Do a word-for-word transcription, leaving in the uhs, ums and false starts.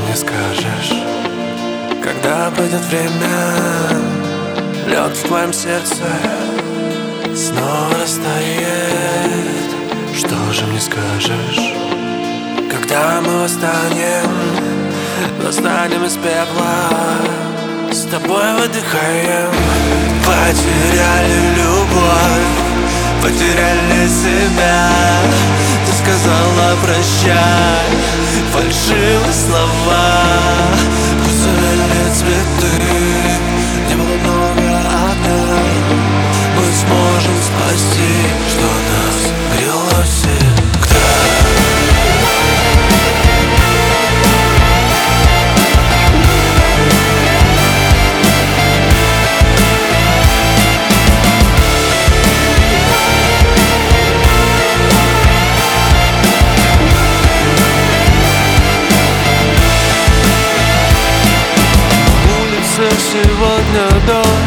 мне скажешь, когда пройдет время, лед в твоем сердце снова растает? Что же мне скажешь, когда мы восстанем, восстанем из пепла, с тобой выдыхаем? Потеряли любовь, потеряли себя. Ты сказала прощай, фальшивые слова. Пусть завяли цветы, не было много огня. Мы сможем спасти, что нас грело всегда. Сегодня дождь.